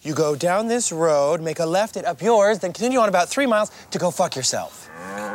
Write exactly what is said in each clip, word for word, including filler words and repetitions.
You go down this road, make a left at up yours, then continue on about three miles to go fuck yourself.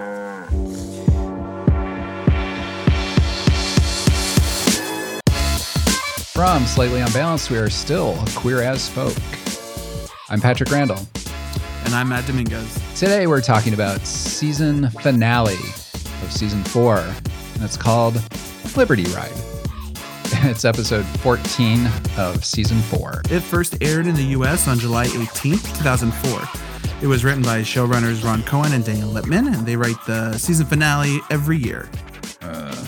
From Slightly Unbalanced, we are still Queer as Folk. I'm Patrick Randall. And I'm Matt Dominguez. Today we're talking about season finale of season four, and it's called Liberty Ride. It's episode fourteen of season four. It first aired in the U S on July eighteenth, two thousand four. It was written by showrunners Ron Cohen and Daniel Lippman, and they write the season finale every year. Uh.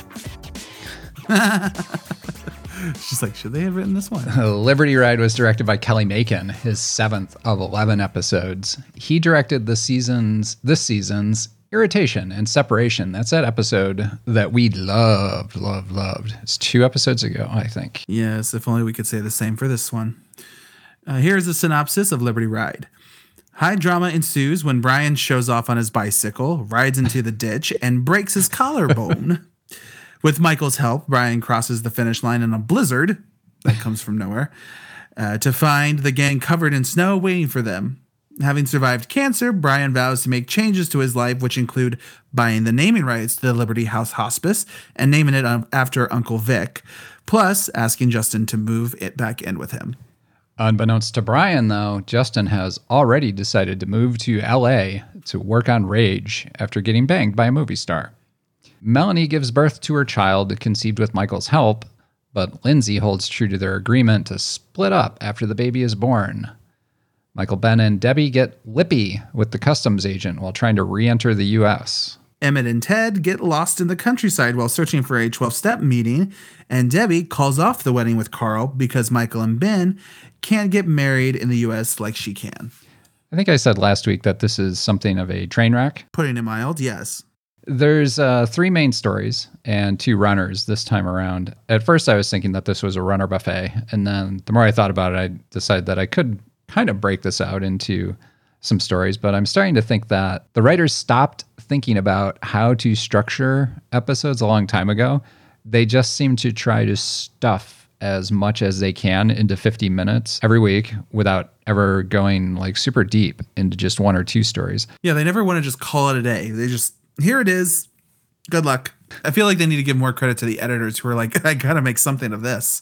She's like, should they have written this one? Liberty Ride was directed by Kelly Macon, his seventh of eleven episodes. He directed the season's, this season's Irritation and Separation. That's that episode that we loved, loved, loved. It's two episodes ago, I think. Yes, if only we could say the same for this one. Uh, here's a synopsis of Liberty Ride. High drama ensues when Brian shows off on his bicycle, rides into the ditch, and breaks his collarbone. With Michael's help, Brian crosses the finish line in a blizzard that comes from nowhere uh, to find the gang covered in snow waiting for them. Having survived cancer, Brian vows to make changes to his life, which include buying the naming rights to the Liberty House Hospice and naming it after Uncle Vic, plus asking Justin to move it back in with him. Unbeknownst to Brian, though, Justin has already decided to move to L A to work on Rage after getting banged by a movie star. Melanie gives birth to her child, conceived with Michael's help, but Lindsay holds true to their agreement to split up after the baby is born. Michael, Ben, and Debbie get lippy with the customs agent while trying to re-enter the U S. Emmett and Ted get lost in the countryside while searching for a twelve-step meeting, and Debbie calls off the wedding with Carl because Michael and Ben can't get married in the U S like she can. I think I said last week that this is something of a train wreck. Putting it mild, yes. There's uh, three main stories and two runners this time around. At first, I was thinking that this was a runner buffet, and then the more I thought about it, I decided that I could kind of break this out into some stories, but I'm starting to think that the writers stopped thinking about how to structure episodes a long time ago. They just seem to try to stuff as much as they can into fifty minutes every week without ever going like super deep into just one or two stories. Yeah, they never want to just call it a day. They just, here it is. Good luck. I feel like they need to give more credit to the editors who are like, I gotta make something of this.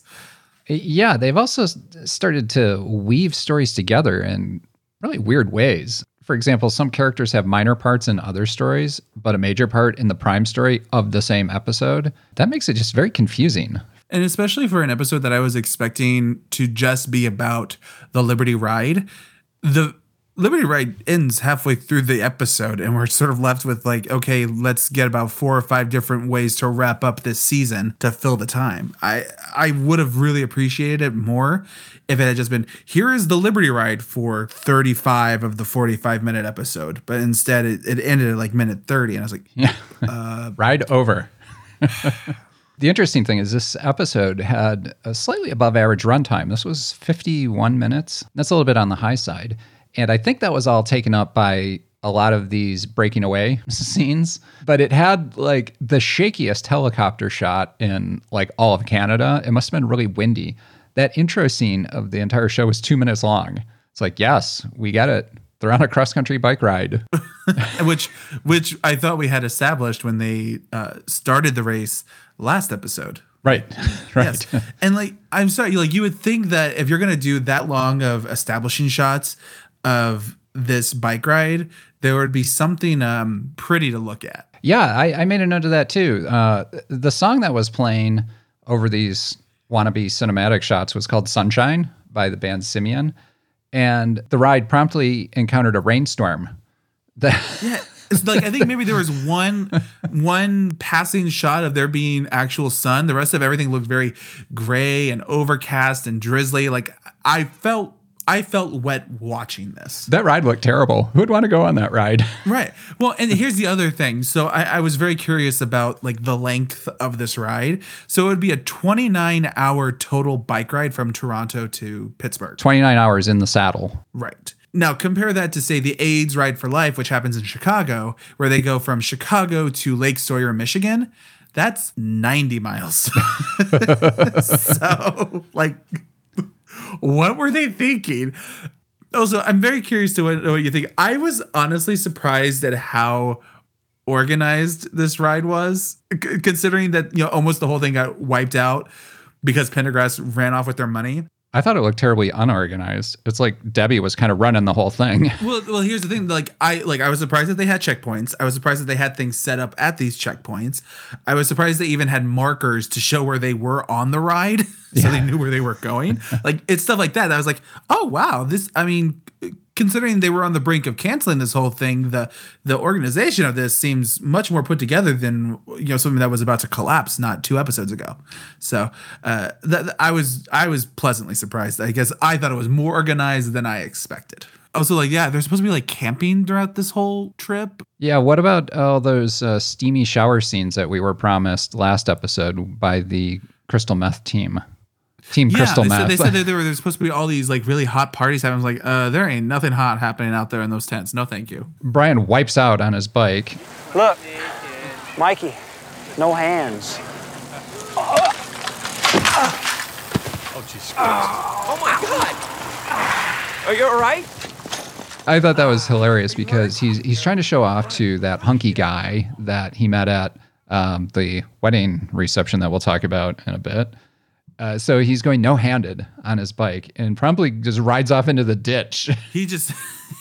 Yeah, they've also started to weave stories together in really weird ways. For example, some characters have minor parts in other stories, but a major part in the prime story of the same episode. That makes it just very confusing. And especially for an episode that I was expecting to just be about the Liberty Ride, the Liberty Ride ends halfway through the episode, and we're sort of left with like, okay, let's get about four or five different ways to wrap up this season to fill the time. I I would have really appreciated it more if it had just been, here is the Liberty Ride for thirty-five of the forty-five minute episode. But instead, it, it ended at like minute thirty, and I was like, yeah. uh, Ride over. The interesting thing is this episode had a slightly above average runtime. This was fifty-one minutes. That's a little bit on the high side. And I think that was all taken up by a lot of these breaking away scenes. But it had like the shakiest helicopter shot in like all of Canada. It must have been really windy. That intro scene of the entire show was two minutes long. It's like, yes, we get it. They're on a cross-country bike ride. which which I thought we had established when they uh, started the race last episode. Right. Right. Yes. And like, I'm sorry, like you would think that if you're going to do that long of establishing shots of this bike ride, there would be something um, pretty to look at. Yeah, I, I made a note of that too. Uh, the song that was playing over these wannabe cinematic shots was called Sunshine by the band Simeon. And the ride promptly encountered a rainstorm. That yeah. It's like, I think maybe there was one one passing shot of there being actual sun. The rest of everything looked very gray and overcast and drizzly. Like I felt I felt wet watching this. That ride looked terrible. Who would want to go on that ride? Right. Well, and here's the other thing. So I, I was very curious about like the length of this ride. So it would be a twenty-nine hour total bike ride from Toronto to Pittsburgh. twenty-nine hours in the saddle. Right. Now, compare that to, say, the AIDS Ride for Life, which happens in Chicago, where they go from Chicago to Lake Sawyer, Michigan. That's ninety miles. So, like, what were they thinking? Also, I'm very curious to what, what you think. I was honestly surprised at how organized this ride was, c- considering that, you know, almost the whole thing got wiped out because Pendergrass ran off with their money. I thought it looked terribly unorganized. It's like Debbie was kind of running the whole thing. Well, well, here's the thing. Like I, like I was surprised that they had checkpoints. I was surprised that they had things set up at these checkpoints. I was surprised they even had markers to show where they were on the ride, so Yeah. they knew where they were going. Like it's stuff like that. I was like, oh wow, this. I mean, considering they were on the brink of canceling this whole thing, the the organization of this seems much more put together than, you know, something that was about to collapse not two episodes ago. So uh, th- th- I was I was pleasantly surprised. I guess I thought it was more organized than I expected. Also, like, yeah, there's supposed to be like camping throughout this whole trip. Yeah, what about all those uh, steamy shower scenes that we were promised last episode by the Crystal Meth team? Team Yeah, Crystal they Meth. said, they said that there were there's supposed to be all these like really hot parties happening. I was like, uh, there ain't nothing hot happening out there in those tents. No, thank you. Brian wipes out on his bike. Look, Mikey, no hands. Oh, Jesus Christ. Oh, my God. Are you all right? I thought that was hilarious because he's he's trying to show off to that hunky guy that he met at um, the wedding reception that we'll talk about in a bit. Uh, so he's going no-handed on his bike and promptly just rides off into the ditch. He just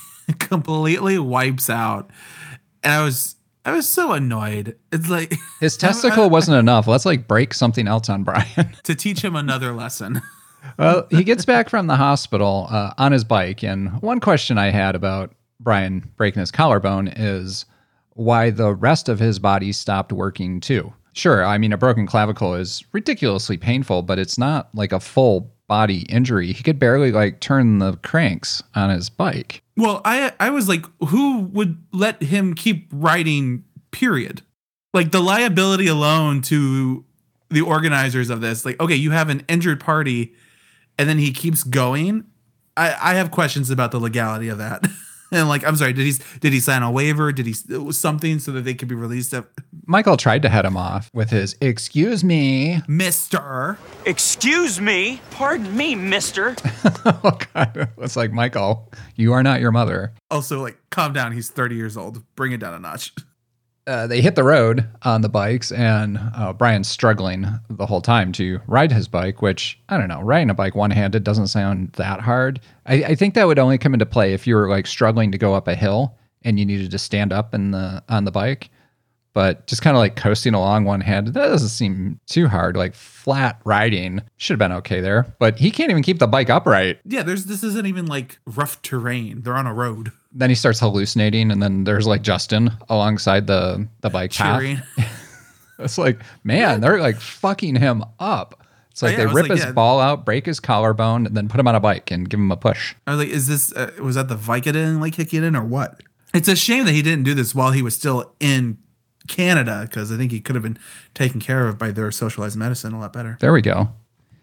completely wipes out, and I was I was so annoyed. It's like His testicle wasn't enough. Let's like break something else on Brian. to teach him another lesson. Well, he gets back from the hospital uh, on his bike, and one question I had about Brian breaking his collarbone is why the rest of his body stopped working too. Sure, I mean, a broken clavicle is ridiculously painful, but it's not like a full body injury. He could barely like turn the cranks on his bike. Well, I I was like, who would let him keep riding? Period. Like the liability alone to the organizers of this. Like, okay, you have an injured party, and then he keeps going. I I have questions about the legality of that. And like, I'm sorry, did he did he sign a waiver? Did he something so that they could be released? Of, Michael tried to head him off with his "Excuse me." Mister. Excuse me? Pardon me, mister. Oh God, it's like Michael, you are not your mother. Also, like, calm down. He's thirty years old. Bring it down a notch. Uh, they hit the road on the bikes, and uh, Brian's struggling the whole time to ride his bike, which, I don't know, riding a bike one-handed doesn't sound that hard. I, I think that would only come into play if you were like struggling to go up a hill and you needed to stand up in the on the bike. But just kind of like coasting along one-handed, that doesn't seem too hard. Like flat riding should have been okay there. But he can't even keep the bike upright. Yeah, there's this isn't even like rough terrain. They're on a road. Then he starts hallucinating, and then there's like Justin alongside the, the bike path. Cheering. It's like, man, they're like fucking him up. It's like Oh, yeah, they I was rip like, his yeah. ball out, break his collarbone, and then put him on a bike and give him a push. I was like, is this, uh, was that the Vicodin like kicking in or what? It's a shame that he didn't do this while he was still in Canada, because I think he could have been taken care of by their socialized medicine a lot better. There we go.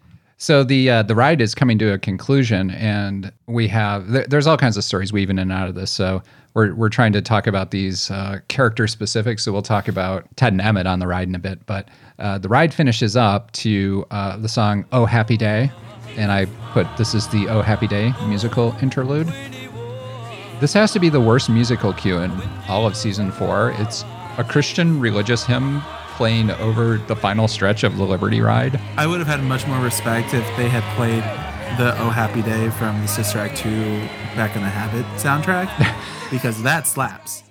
So the uh, the ride is coming to a conclusion, and we have th- there's all kinds of stories weaving in and out of this. So we're we're trying to talk about these uh, character specifics. So we'll talk about Ted and Emmett on the ride in a bit. But uh, the ride finishes up to uh, the song "Oh Happy Day," and I put this is the "Oh Happy Day" musical interlude. This has to be the worst musical cue in all of season four. It's a Christian religious hymn playing over the final stretch of the Liberty Ride. I would have had much more respect if they had played the Oh Happy Day from the Sister Act two Back in the Habit soundtrack, because that slaps.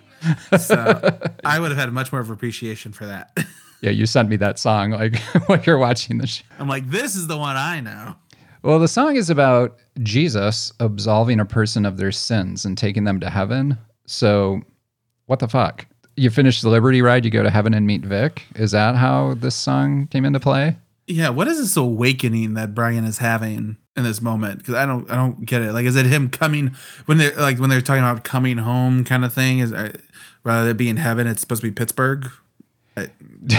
So I would have had much more of appreciation for that. Yeah, you sent me that song like while you're watching the show. I'm like, this is the one I know. Well, the song is about Jesus absolving a person of their sins and taking them to heaven. So what the fuck? You finish the Liberty Ride, you go to heaven and meet Vic. Is that how this song came into play? Yeah, what is this awakening that Brian is having in this moment? Because I don't, I don't get it. Like, is it him coming when they're like when they're talking about coming home kind of thing? Is uh, rather than being heaven, it's supposed to be Pittsburgh? I,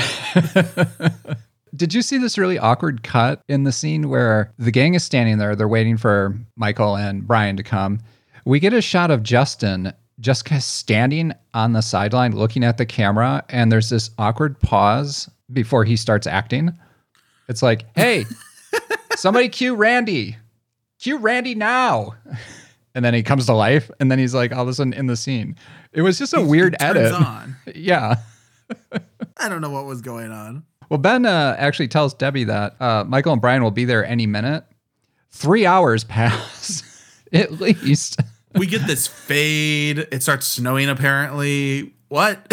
Did you see this really awkward cut in the scene where the gang is standing there? They're waiting for Michael and Brian to come. We get a shot of Justin just kind of standing on the sideline looking at the camera, and there's this awkward pause before he starts acting. It's like, hey, somebody cue Randy. Cue Randy now. and then he comes to life, and then he's like all of a sudden in the scene. It was just a weird He turns edit. on. Yeah. I don't know what was going on. Well, Ben uh, actually tells Debbie that uh, Michael and Brian will be there any minute. Three hours pass, at least. We get this fade. It starts snowing apparently. What?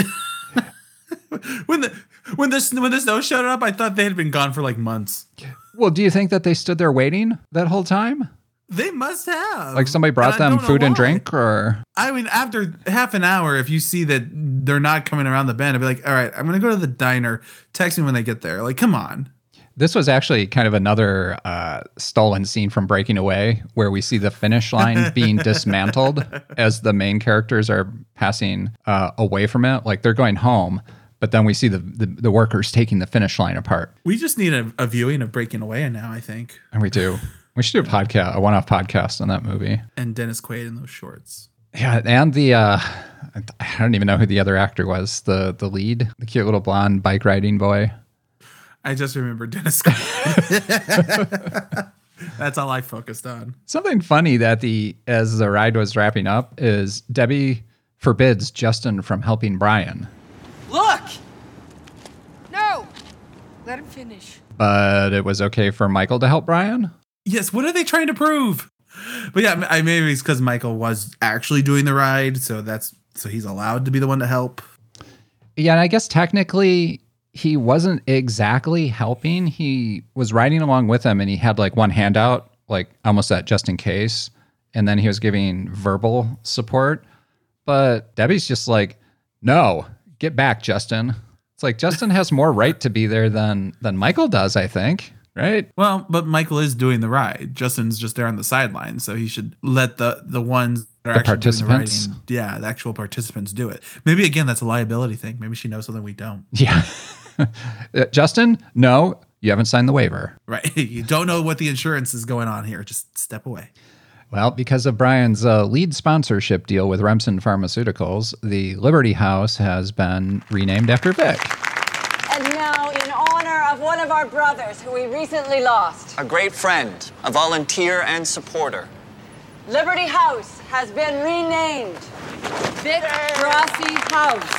when the when this when the snow showed up, I thought they had been gone for like months. Well, do you think that they stood there waiting that whole time? They must have. Like somebody brought And I them don't know food and why. drink, or I mean, after half an hour, if you see that they're not coming around the bend, I'd be like, all right, I'm going to go to the diner. Text me when they get there. Like, come on. this was actually kind of another uh, stolen scene from Breaking Away, where we see the finish line being dismantled as the main characters are passing uh, away from it. Like they're going home, but then we see the, the, the workers taking the finish line apart. We just need a, a viewing of Breaking Away now, I think. And we do. We should do a podcast, a one-off podcast on that movie. And Dennis Quaid in those shorts. Yeah, and the uh, I don't even know who the other actor was. The the lead, the cute little blonde bike riding boy. I just remember Dennis Quaid. That's all I focused on. Something funny that the as the ride was wrapping up is Debbie forbids Justin from helping Brian, Look! No! Let him finish. but it was okay for Michael to help Brian. Yes, what are they trying to prove? But yeah, I maybe it's because Michael was actually doing the ride, so that's so he's allowed to be the one to help. Yeah, and I guess technically he wasn't exactly helping. He was riding along with him, and he had like one hand out, like almost that just in case, and then he was giving verbal support. But Debbie's just like, "No, get back, Justin." It's like Justin has more right to be there than than Michael does, I think. Right? Well, but Michael is doing the ride. Justin's just there on the sidelines, so he should let the the ones that are The actually participants? doing the riding, yeah, the actual participants do it. Maybe again, that's a liability thing. Maybe she knows something we don't. Yeah. Uh, Justin, no, you haven't signed the waiver. Right? You don't know what the insurance is going on here. Just step away. Well, because of Brian's uh, lead sponsorship deal with Remsen Pharmaceuticals, the Liberty House has been renamed after Vic. And now, in honor of one of our brothers who we recently lost, A great friend, a volunteer and supporter. Liberty House has been renamed Vic Grassi House.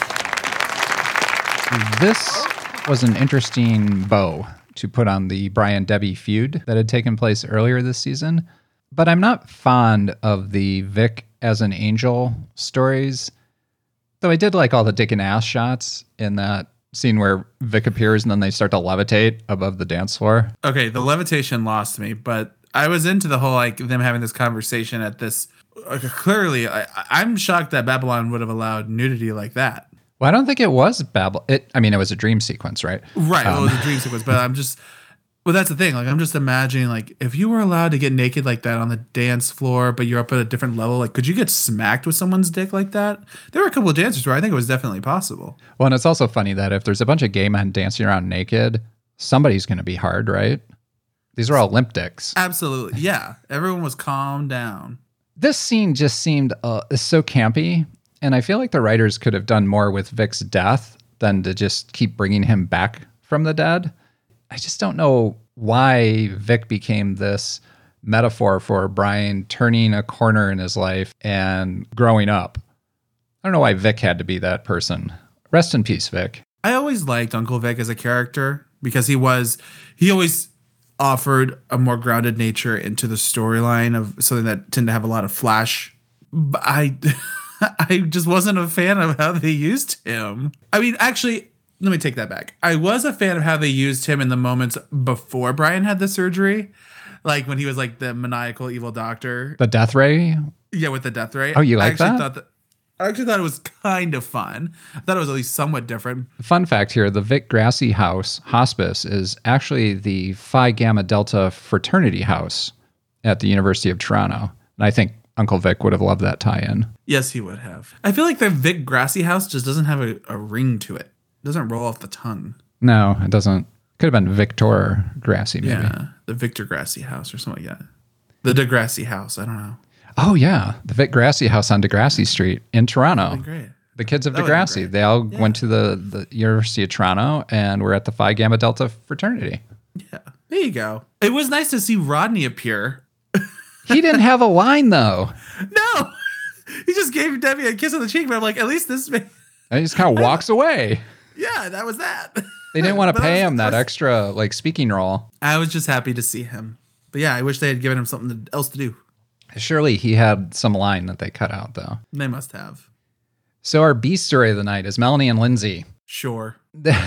This was an interesting bow to put on the Brian-Debbie feud that had taken place earlier this season. But I'm not fond of the Vic as an angel stories, though I did like all the dick and ass shots in that scene where Vic appears and then they start to levitate above the dance floor. Okay, the levitation lost me, but I was into the whole like them having this conversation at this. Like, clearly, I, I'm shocked that Babylon would have allowed nudity like that. Well, I don't think it was Babel. It, I mean, it was a dream sequence, right? Right. Um, well, it was a dream sequence, but I'm just. Well, that's the thing. Like, I'm just imagining, like, if you were allowed to get naked like that on the dance floor, but you're up at a different level, like, could you get smacked with someone's dick like that? There were a couple of dancers where I think it was definitely possible. Well, and it's also funny that if there's a bunch of gay men dancing around naked, somebody's going to be hard, right? These are all limp dicks. Absolutely. Yeah. Everyone was calmed down. This scene just seemed uh, so campy, and I feel like the writers could have done more with Vic's death than to just keep bringing him back from the dead. I just don't know why Vic became this metaphor for Brian turning a corner in his life and growing up. I don't know why Vic had to be that person. Rest in peace, Vic. I always liked Uncle Vic as a character because he was, he always offered a more grounded nature into the storyline of something that tended to have a lot of flash. But I, I just wasn't a fan of how they used him. I mean, actually, let me take that back. I was a fan of how they used him in the moments before Brian had the surgery. Like when he was like the maniacal evil doctor. The death ray? Yeah, with the death ray. Oh, you like I actually that? Thought that? I actually thought it was kind of fun. I thought it was at least somewhat different. Fun fact here, the Vic Grassi House Hospice is actually the Phi Gamma Delta Fraternity House at the University of Toronto. And I think Uncle Vic would have loved that tie-in. Yes, he would have. I feel like the Vic Grassi House just doesn't have a, a ring to it. It doesn't roll off the tongue. No, it doesn't. Could have been Victor Grassi, maybe. Yeah, the Victor Grassi House or something like that. The Degrassi House, I don't know. Oh, yeah. The Vic Grassi House on Degrassi Street in Toronto. That'd be great. The kids of That would've been Degrassi. great. They all Yeah. went to the, the University of Toronto and were at the Phi Gamma Delta Fraternity. Yeah, there you go. It was nice to see Rodney appear. He didn't have a line, though. No. He just gave Debbie a kiss on the cheek, but I'm like, at least this man. And he just kind of walks away. Yeah, that was that. They didn't want to But I pay was- him that extra, like, speaking role. I was just happy to see him. But yeah, I wish they had given him something to- else to do. Surely he had some line that they cut out, though. They must have. So our B story of the night is Melanie and Lindsay. Sure.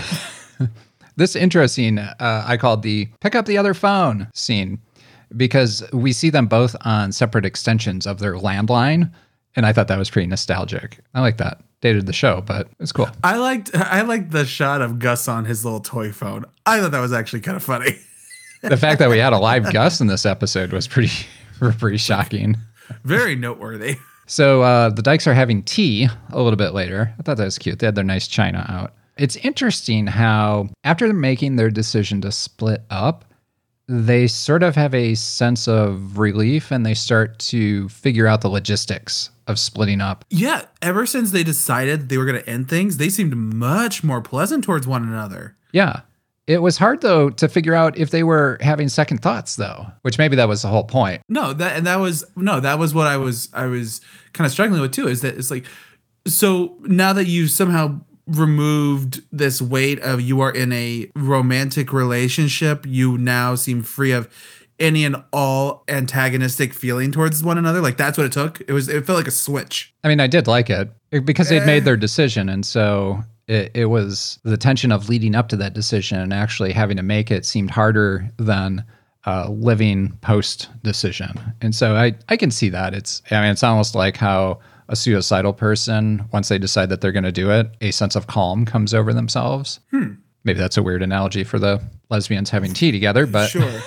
This interesting, uh, I called the pick up the other phone scene because we see them both on separate extensions of their landline. And I thought that was pretty nostalgic. I like that. Dated the show, but it's cool. I liked I liked the shot of Gus on his little toy phone. I thought that was actually kind of funny. The fact that we had a live Gus in this episode was pretty, pretty shocking. Very noteworthy. So uh, the Dykes are having tea a little bit later. I thought that was cute. They had their nice china out. It's interesting how after they're making their decision to split up, they sort of have a sense of relief and they start to figure out the logistics of splitting up. Yeah, ever since they decided they were going to end things, they seemed much more pleasant towards one another. Yeah. It was hard, though, to figure out if they were having second thoughts, though, which maybe that was the whole point. No, that and that was no, that was what I was I was kind of struggling with too. Is that it's like, so now that you somehow removed this weight of you are in a romantic relationship, you now seem free of any and all antagonistic feeling towards one another. Like that's what it took. It was it felt like a switch. I mean, I did like it because they'd made their decision, and so it, it was the tension of leading up to that decision and actually having to make it seemed harder than uh, living post decision. And so I, I can see that. It's I mean, it's almost like how a suicidal person, once they decide that they're going to do it, a sense of calm comes over themselves. Hmm. Maybe that's a weird analogy for the lesbians having tea together, but Sure.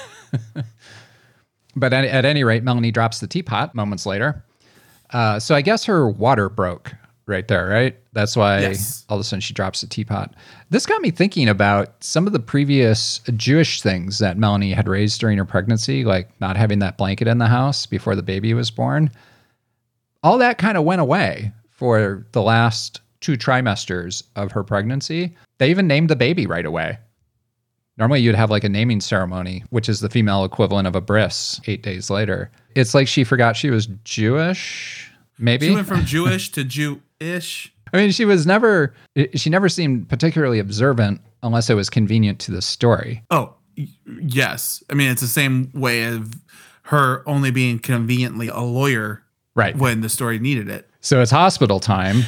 But at, at any rate, Melanie drops the teapot moments later. Uh, so I guess her water broke right there, right? That's why Yes. all of a sudden she drops the teapot. This got me thinking about some of the previous Jewish things that Melanie had raised during her pregnancy, like not having that blanket in the house before the baby was born. All that kind of went away for the last two trimesters of her pregnancy. They even named the baby right away. Normally you'd have like a naming ceremony, which is the female equivalent of a bris eight days later. It's like she forgot she was Jewish, maybe? She went from Jewish to Jewish. I mean, she was never, she never seemed particularly observant unless it was convenient to the story. Oh, y- yes. I mean, it's the same way of her only being conveniently a lawyer Right. when the story needed it. So it's hospital time.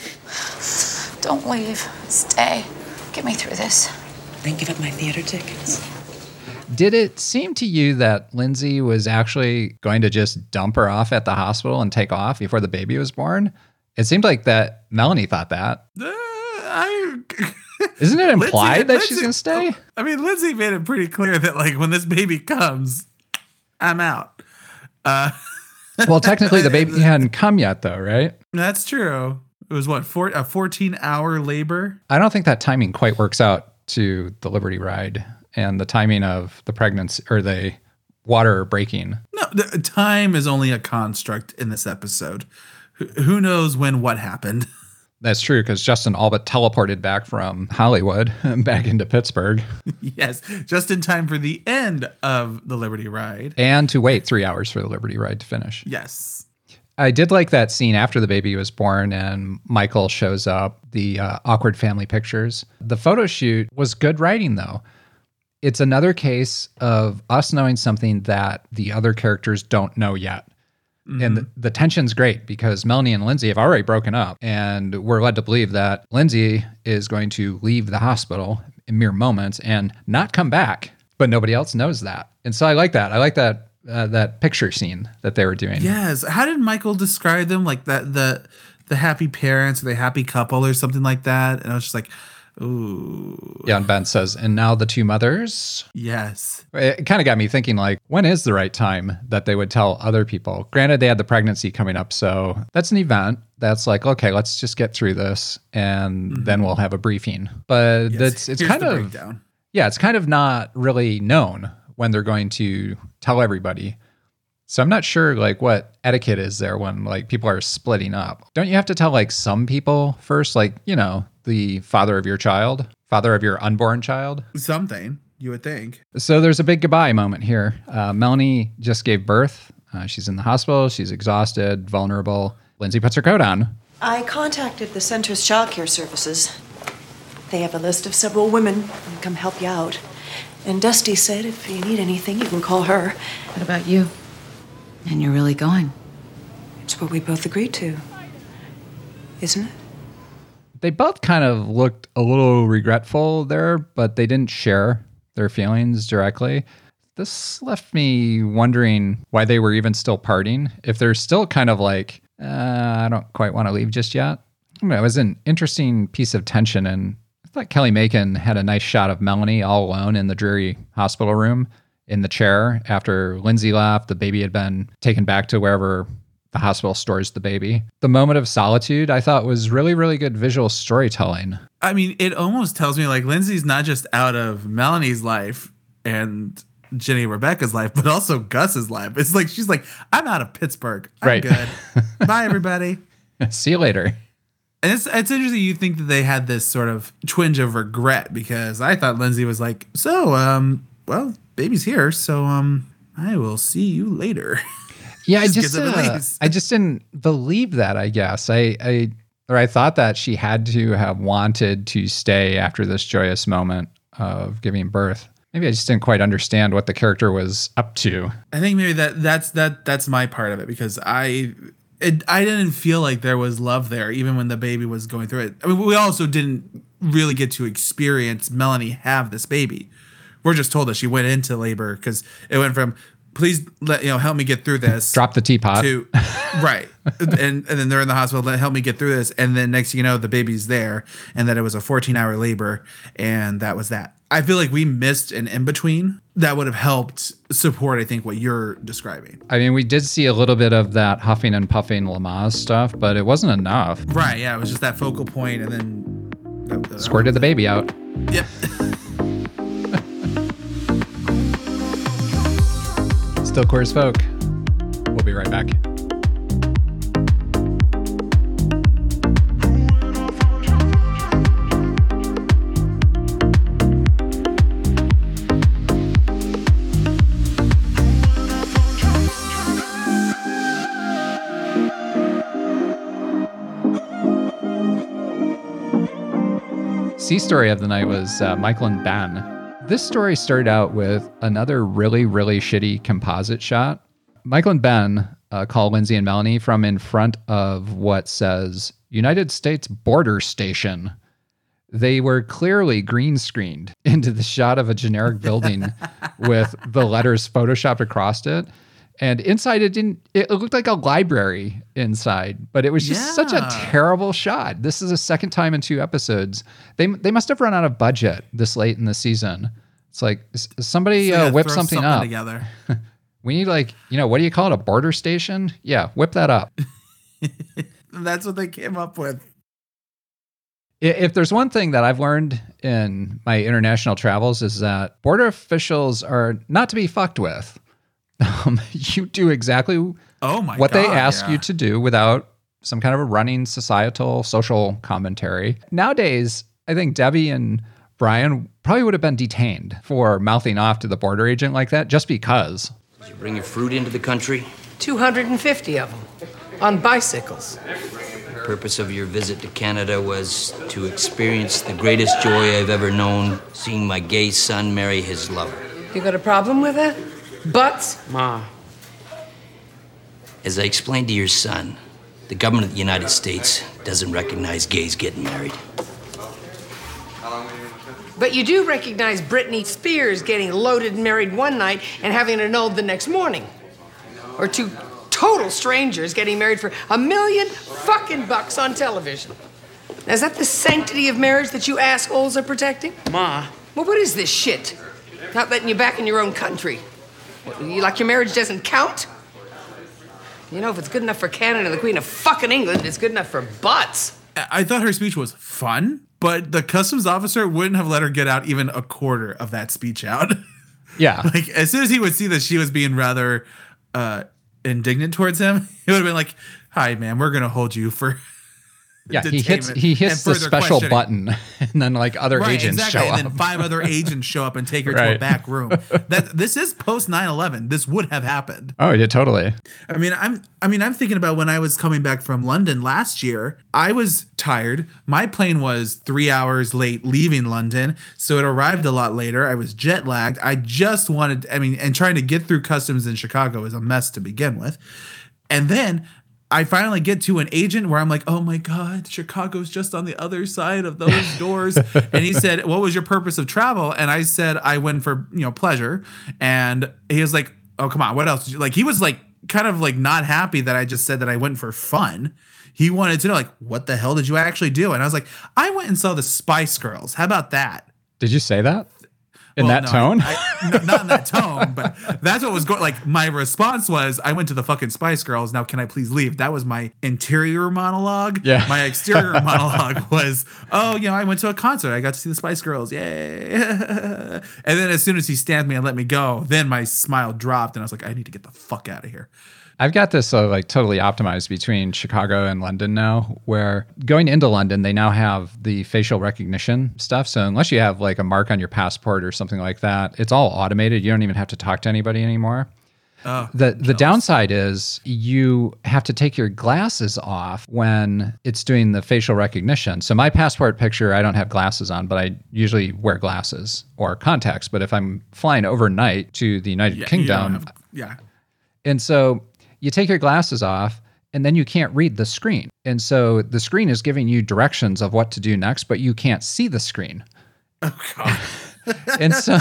Don't leave. Stay. Get me through this. Then give up my theater tickets. Did it seem to you that Lindsay was actually going to just dump her off at the hospital and take off before the baby was born? It seemed like that Melanie thought that. Uh, I, Isn't it implied Lindsay- that she's Lindsay- going to stay? I mean, Lindsay made it pretty clear that, like, when this baby comes, I'm out. Uh, Well, technically the baby hadn't come yet, though, right? That's true. It was what, four, a fourteen hour labor? I don't think that timing quite works out to the Liberty ride and the timing of the pregnancy or the water breaking. No, the time is only a construct in this episode. Who, who knows when what happened? That's true, because Justin all but teleported back from Hollywood back into Pittsburgh. Yes, just in time for the end of the Liberty ride. And to wait three hours for the Liberty ride to finish. Yes. I did like that scene after the baby was born and Michael shows up, the uh, awkward family pictures. The photo shoot was good writing, though. It's another case of us knowing something that the other characters don't know yet. Mm-hmm. And the, the tension's great because Melanie and Lindsay have already broken up, and we're led to believe that Lindsay is going to leave the hospital in mere moments and not come back, but nobody else knows that. And so I like that. I like that uh, that picture scene that they were doing. Yes. How did Michael describe them? Like that the the happy parents or the happy couple or something like that? And I was just like, ooh. Yeah, and Ben says, and now the two mothers. Yes. It kind of got me thinking, like, when is the right time that they would tell other people? Granted, they had the pregnancy coming up, so that's an event. That's like, okay, let's just get through this, and mm-hmm. then we'll have a briefing. But yes. that's it's Here's kind the of breakdown. Yeah, it's kind of not really known when they're going to tell everybody. So I'm not sure like what etiquette is there when like people are splitting up. Don't you have to tell like some people first, like, you know, the father of your child, father of your unborn child? Something, you would think. So there's a big goodbye moment here. Uh, Melanie just gave birth Uh, she's in the hospital. She's exhausted, vulnerable. Lindsay puts her coat on. I contacted the center's childcare services. They have a list of several women who can come help you out. And Dusty said if you need anything, you can call her. What about you? And you're really going? It's what we both agreed to, isn't it? They both kind of looked a little regretful there, but they didn't share their feelings directly. This left me wondering why they were even still partying. If they're still kind of like, uh, I don't quite want to leave just yet. I mean, it was an interesting piece of tension, and I thought Kelly Macon had a nice shot of Melanie all alone in the dreary hospital room in the chair after Lindsay left. The baby had been taken back to wherever the hospital stores the baby. The moment of solitude, I thought, was really, really good visual storytelling. I mean, it almost tells me like Lindsay's not just out of Melanie's life and Jenny and Rebecca's life, but also Gus's life. It's like she's like, I'm out of Pittsburgh. I'm right. good. Bye, everybody. See you later. And it's it's interesting you think that they had this sort of twinge of regret, because I thought Lindsay was like, so, um, well, baby's here, so um, I will see you later. Yeah, I just just uh, I just didn't believe that, I guess. I, I or I thought that she had to have wanted to stay after this joyous moment of giving birth. Maybe I just didn't quite understand what the character was up to. I think maybe that that's that that's my part of it, because I it, I didn't feel like there was love there, even when the baby was going through it. I mean, we also didn't really get to experience Melanie have this baby. We're just told that she went into labor, because it went from, please let you know, help me get through this. Drop the teapot. To, right. and and then they're in the hospital, let help me get through this. And then next thing you know, the baby's there, and that it was a fourteen hour labor, and that was that. I feel like we missed an in-between that would have helped support, I think, what you're describing. I mean, we did see a little bit of that huffing and puffing Lamaze stuff, but it wasn't enough. Right, yeah, it was just that focal point, and then... That, that Squirted the baby out. Yep. Still Queer as Folk. We'll be right back. C story of the night was uh, Michael and Ben. This story started out with another really, really shitty composite shot. Michael and Ben uh, call Lindsay and Melanie from in front of what says United States Border Station. They were clearly green screened into the shot of a generic building with the letters photoshopped across it. And inside it didn't, it looked like a library inside, but it was just yeah. such a terrible shot. This is the second time in two episodes. They they must have run out of budget this late in the season. It's like, somebody so uh, whip something, something up. Together. We need, like, you know, what do you call it? A border station? Yeah, whip that up. That's what they came up with. If there's one thing that I've learned in my international travels is that border officials are not to be fucked with. Um, you do exactly oh my what God, they ask yeah. you to do without some kind of a running societal social commentary. Nowadays, I think Debbie and Brian probably would have been detained for mouthing off to the border agent like that just because. Did you bring your fruit into the country? two hundred fifty of them on bicycles. The purpose of your visit to Canada was to experience the greatest joy I've ever known, seeing my gay son marry his lover. You got a problem with that? Butts? Ma. As I explained to your son, the government of the United States doesn't recognize gays getting married. But you do recognize Britney Spears getting loaded and married one night and having it annulled the next morning. Or two total strangers getting married for a million fucking bucks on television. Now, is that the sanctity of marriage that you assholes are protecting? Ma. Well, what is this shit? Not letting you back in your own country. What, you, like your marriage doesn't count? You know, if it's good enough for Canada, the Queen of fucking England, it's good enough for butts. I thought her speech was fun, but the customs officer wouldn't have let her get out even a quarter of that speech out. Yeah. Like, as soon as he would see that she was being rather uh, indignant towards him, he would have been like, hi, man, we're going to hold you for Yeah, he hits he hits the special button, and then like other right, agents exactly. show and up. And then five other agents show up and take her to Right. a back room. That this is post nine eleven. This would have happened. Oh, yeah, totally. I mean, I'm I mean, I'm thinking about when I was coming back from London last year. I was tired. My plane was three hours late leaving London, so it arrived a lot later. I was jet lagged. I just wanted, I mean, and trying to get through customs in Chicago is a mess to begin with. And then I finally get to an agent where I'm like, oh my God, Chicago's just on the other side of those doors. And he said, what was your purpose of travel? And I said, I went for, you know, pleasure. And he was like, oh, come on, what else? Did you? Like, he was like, kind of like not happy that I just said that I went for fun. He wanted to know, like, what the hell did you actually do? And I was like, I went and saw the Spice Girls. How about that? Did you say that? In Well, that no, tone? I, I, no, not in that tone, but that's what was going. Like, my response was, I went to the fucking Spice Girls. Now, can I please leave? That was my interior monologue. Yeah. My exterior monologue was, oh, you know, I went to a concert. I got to see the Spice Girls. Yay. And then as soon as he stamped me and let me go, then my smile dropped, and I was like, I need to get the fuck out of here. I've got this uh, like totally optimized between Chicago and London now, where going into London, they now have the facial recognition stuff. So unless you have like a mark on your passport or something like that, it's all automated. You don't even have to talk to anybody anymore. Oh, the the downside is you have to take your glasses off when it's doing the facial recognition. So my passport picture, I don't have glasses on, but I usually wear glasses or contacts. But if I'm flying overnight to the United Yeah, you Kingdom, don't have- yeah. and so you take your glasses off and then you can't read the screen. And so the screen is giving you directions of what to do next, but you can't see the screen. Oh, God. And so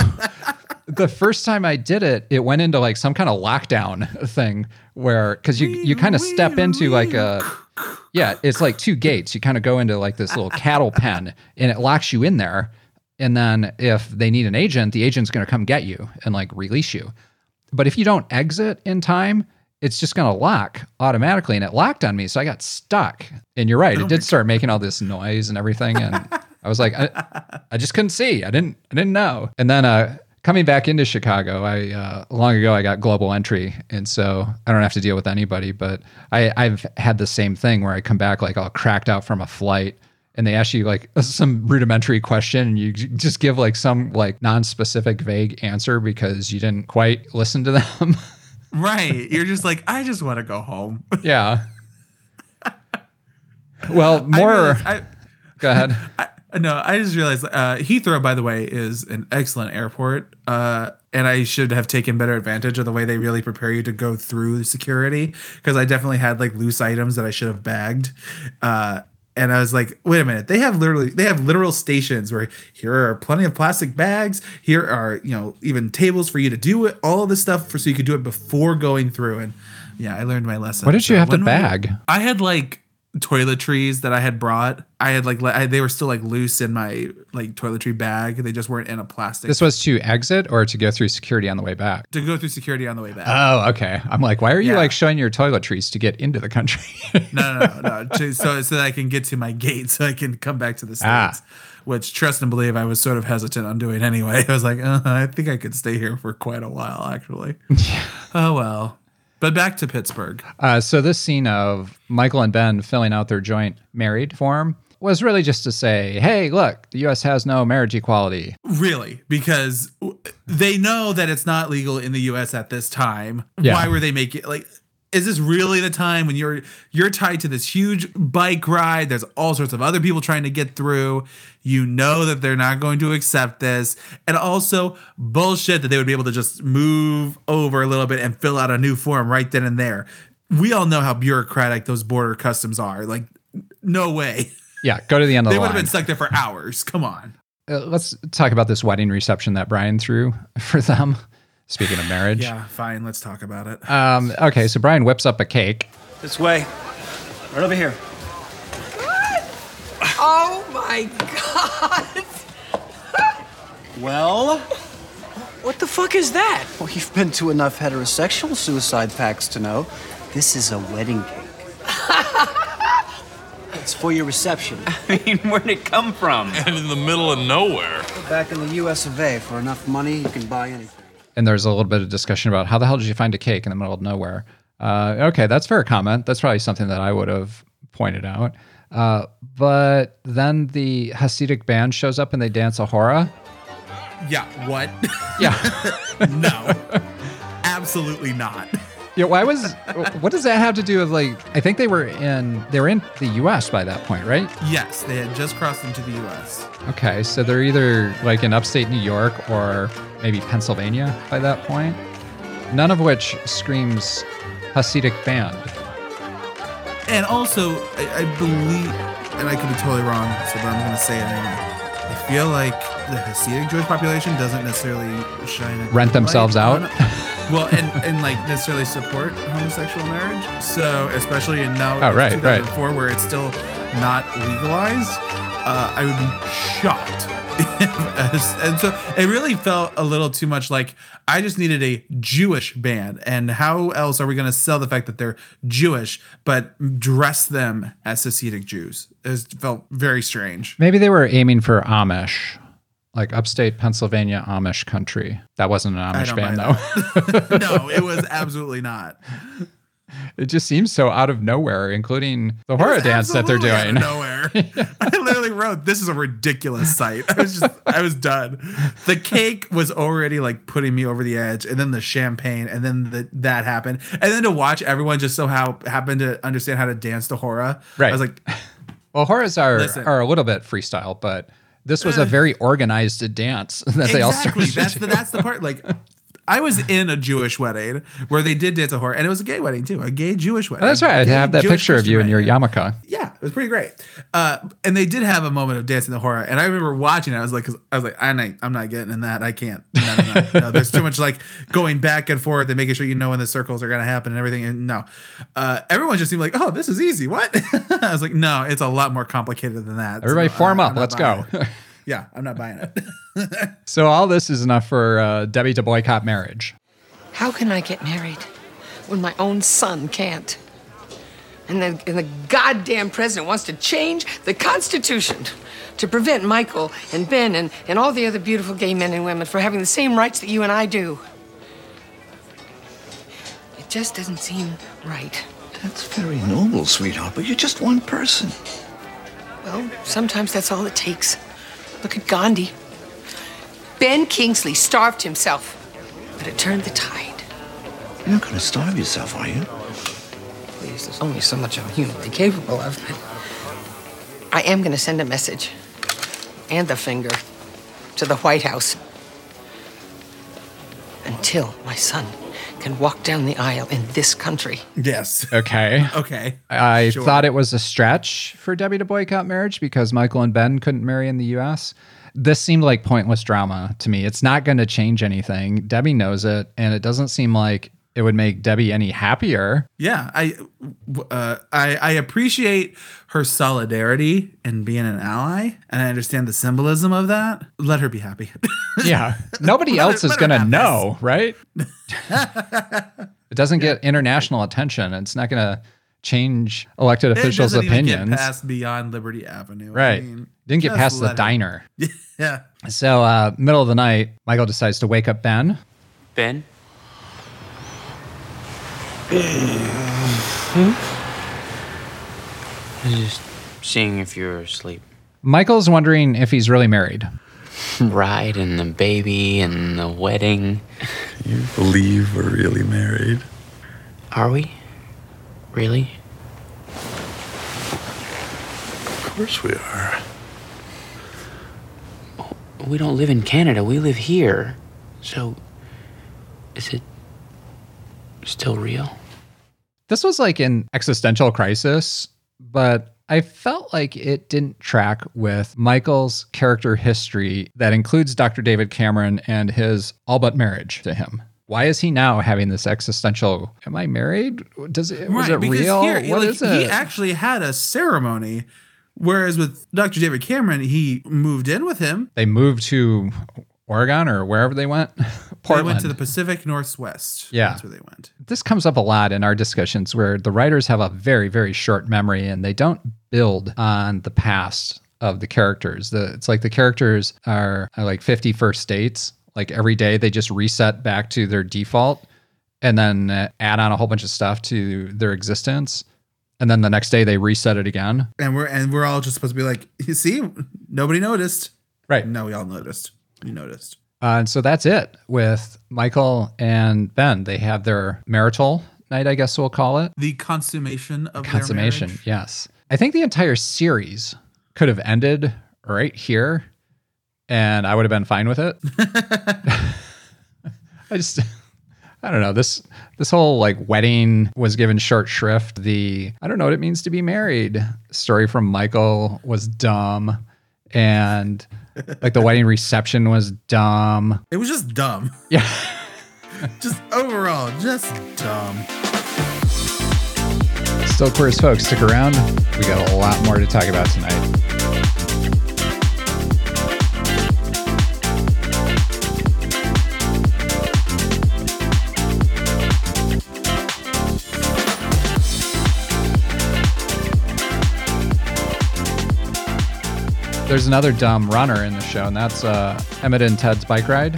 the first time I did it, it went into like some kind of lockdown thing where, because you, you kind of step into like a, yeah, it's like two gates. You kind of go into like this little cattle pen and it locks you in there. And then if they need an agent, the agent's going to come get you and like release you. But if you don't exit in time, it's just going to lock automatically. And it locked on me. So I got stuck. And you're right. It did start making all this noise and everything. And I was like, I, I just couldn't see. I didn't, I didn't know. And then uh, coming back into Chicago, I uh, long ago, I got global entry. And so I don't have to deal with anybody. But I, I've had the same thing where I come back like all cracked out from a flight. And they ask you like some rudimentary question and you just give like some like non-specific vague answer because you didn't quite listen to them. Right. You're just like, I just want to go home. Yeah. Well, more. I realized, I, go ahead. I, no, I just realized uh, Heathrow, by the way, is an excellent airport. Uh, and I should have taken better advantage of the way they really prepare you to go through security. Because I definitely had like loose items that I should have bagged. Uh, And I was like, wait a minute, they have literally, they have literal stations where here are plenty of plastic bags. Here are, you know, even tables for you to do it, all of this stuff for so you could do it before going through. And yeah, I learned my lesson. What did you So have to when we- bag? I had like toiletries that I had brought. I had like, I, they were still like loose in my like toiletry bag. They just weren't in a plastic. This was to exit or to go through security on the way back? To go through security on the way back. Oh, okay. I'm like, why are you Yeah. like showing your toiletries to get into the country? no, no, no, no. To, so, so that I can get to my gate so I can come back to the States. Ah. Which, trust and believe, I was sort of hesitant on doing anyway. I was like, uh, I think I could stay here for quite a while, actually. Oh, well. But back to Pittsburgh. Uh, so this scene of Michael and Ben filling out their joint married form was really just to say, hey, look, the U S has no marriage equality. Really? Because they know that it's not legal in the U S at this time. Yeah. Why were they making like? Is this really the time when you're you're tied to this huge bike ride? There's all sorts of other people trying to get through. You know that they're not going to accept this. And also bullshit that they would be able to just move over a little bit and fill out a new form right then and there. We all know how bureaucratic those border customs are. Like, no way. Yeah, go to the end of They the would line. have been stuck there for hours. Come on. Uh, let's talk about this wedding reception that Brian threw for them. Speaking of marriage. Yeah, fine. Let's talk about it. Um, okay, so Brian whips up a cake. This way. Right over here. Oh my God! Well, What the fuck is that? well, you've been to enough heterosexual suicide pacts to know this is a wedding cake. It's for your reception. I mean, where'd it come from? And in the middle of nowhere. Back in the U S of A, for enough money, you can buy anything. And there's a little bit of discussion about how the hell did you find a cake in the middle of nowhere? Uh, okay, that's fair comment. That's probably something that I would have pointed out. Uh, but then the Hasidic band shows up and they dance a hora. Yeah, what? Yeah. No. Absolutely not. Yeah, why was what does that have to do with, like, I think they were in they were in the U S by that point, right? Yes, they had just crossed into the U S. Okay, so they're either like in upstate New York or maybe Pennsylvania by that point. None of which screams Hasidic band. And also, I, I believe, and I could be totally wrong, so but I'm going to say it anyway. I feel like the Hasidic Jewish population doesn't necessarily shine a Rent themselves out. on- well, and, and like necessarily support homosexual marriage. So, especially in now Oh, right, two thousand four, where it's still not legalized, uh, I would be shocked. And so it really felt a little too much like I just needed a Jewish band. And how else are we going to sell the fact that they're Jewish, but dress them as Hasidic Jews? It felt very strange. Maybe they were aiming for Amish, like upstate Pennsylvania Amish country. That wasn't an I Amish don't band, buy though. No, it was absolutely not. It just seems so out of nowhere, including the horror dance that they're Absolutely doing. out of nowhere. I literally wrote, "This is a ridiculous sight." I was just, I was done. The cake was already like putting me over the edge, and then the champagne, and then the, that happened, and then to watch everyone just somehow happen to understand how to dance to hora. Right. I was like, Well, horrors are Listen. are a little bit freestyle, but this was a very organized dance that they all exactly. started That's to the do. that's the part. Like, I was in a Jewish wedding where they did dance a hora, and it was a gay wedding too, a gay Jewish wedding. Oh, that's right. I Gay have that Jewish picture of you in Christian your wedding. yarmulke. Yeah, it was pretty great. Uh, and they did have a moment of dancing the horror. And I remember watching it. I was like, 'cause I was like, I'm not, I'm not getting in that. I can't. No, no, no, no. There's too much like going back and forth and making sure you know when the circles are going to happen and everything. And no, uh, everyone just seemed like, oh, this is easy. What? I was like, no, it's a lot more complicated than that. Everybody So, form uh, up. I'm not Let's buying go. it. Yeah, I'm not buying it. So all this is enough for uh, Debbie to boycott marriage. How can I get married when my own son can't? And the, and the goddamn president wants to change the Constitution to prevent Michael and Ben and, and all the other beautiful gay men and women from having the same rights that you and I do. It just doesn't seem right. That's very noble, sweetheart, but you're just one person. Well, sometimes that's all it takes. Look at Gandhi. Ben Kingsley starved himself, but it turned the tide. You're not going to starve yourself, are you? Please, there's only so much I'm humanly capable of. But I am going to send a message and the finger to the White House. Until my son can walk down the aisle in this country. Yes. Okay. Okay. I Sure. thought it was a stretch for Debbie to boycott marriage because Michael and Ben couldn't marry in the U S. This seemed like pointless drama to me. It's not going to change anything. Debbie knows it, and it doesn't seem like it would make Debbie any happier. Yeah, I, uh, I I appreciate her solidarity and being an ally, and I understand the symbolism of that. Let her be happy. Yeah. Nobody Let else her- is let her going to have know, right? It doesn't get international attention. It's not going to change elected officials' it doesn't even opinions. get past beyond Liberty Avenue. Right. I mean, Didn't get just past the let it- diner. Yeah. So, uh, middle of the night, Michael decides to wake up Ben. Ben? I'm just seeing if you're asleep. Michael's wondering if he's really married. Right, and the baby and the wedding. You believe we're really married? Are we? Really? Of course we are. We don't live in Canada, we live here. So, is it still real? This was like an existential crisis, but I felt like it didn't track with Michael's character history that includes Doctor David Cameron and his all but marriage to him. Why is he now having this existential, am I married? Does it, was it because real? Here, What like, is it? He actually had a ceremony, whereas with Doctor David Cameron, he moved in with him. They moved to Oregon or wherever they went. Portland. They went to the Pacific Northwest. Yeah. That's where they went. This comes up a lot in our discussions where the writers have a very, very short memory and they don't build on the past of the characters. The, it's like the characters are, are like fifty first dates. Like every day they just reset back to their default and then uh, add on a whole bunch of stuff to their existence. And then the next day they reset it again. And we're and we're all just supposed to be like, you see, nobody noticed. Right. No, we all noticed. We noticed. Uh, and so that's it with Michael and Ben. They have their marital night, I guess we'll call it. The consummation of Consummation, their marriage. yes. I think the entire series could have ended right here, and I would have been fine with it. I just... I don't know. This this whole like wedding was given short shrift. The I don't know what it means to be married story from Michael was dumb, and like the wedding reception was dumb. It was just dumb. Yeah. Just overall, just dumb. Still queer as folks, stick around. We got a lot more to talk about tonight. There's another dumb runner in the show, and that's uh, Emmett and Ted's bike ride.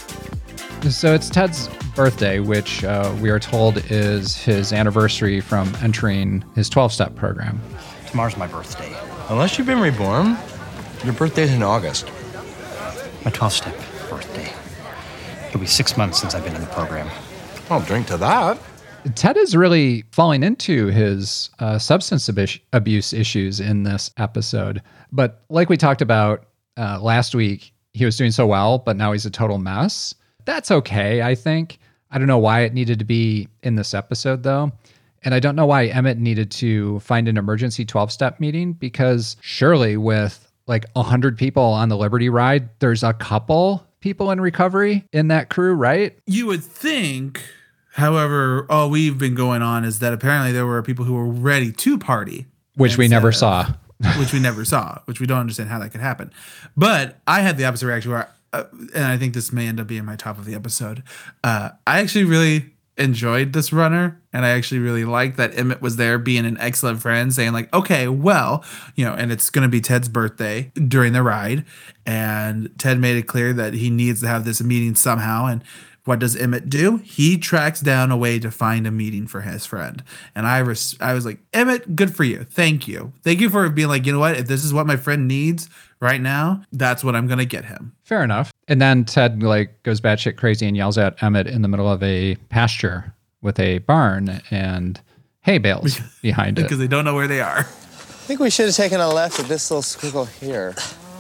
So it's Ted's birthday, which uh, we are told is his anniversary from entering his twelve-step program. Tomorrow's my birthday. Unless you've been reborn, your birthday's in August. My twelve-step birthday. It'll be six months since I've been in the program. I'll drink to that. Ted is really falling into his uh, substance abus- abuse issues in this episode. But like we talked about uh, last week, he was doing so well, but now he's a total mess. That's okay, I think. I don't know why it needed to be in this episode, though. And I don't know why Emmett needed to find an emergency twelve-step meeting, because surely with like one hundred people on the Liberty ride, there's a couple people in recovery in that crew, right? You would think... However, all we've been going on is that apparently there were people who were ready to party. Which we never of, saw. which we never saw, which we don't understand how that could happen. But I had the opposite reaction where, uh, and I think this may end up being my top of the episode. Uh, I actually really enjoyed this runner, and I actually really liked that Emmett was there being an excellent friend, saying like, okay, well, you know, and it's going to be Ted's birthday during the ride. And Ted made it clear that he needs to have this meeting somehow. And what does Emmett do? He tracks down a way to find a meeting for his friend. And I res- I was like, Emmett, good for you. Thank you. Thank you for being like, you know what? If this is what my friend needs right now, that's what I'm going to get him. Fair enough. And then Ted like goes batshit crazy and yells at Emmett in the middle of a pasture with a barn and hay bales behind it. Because they don't know where they are. I think we should have taken a left at this little squiggle here.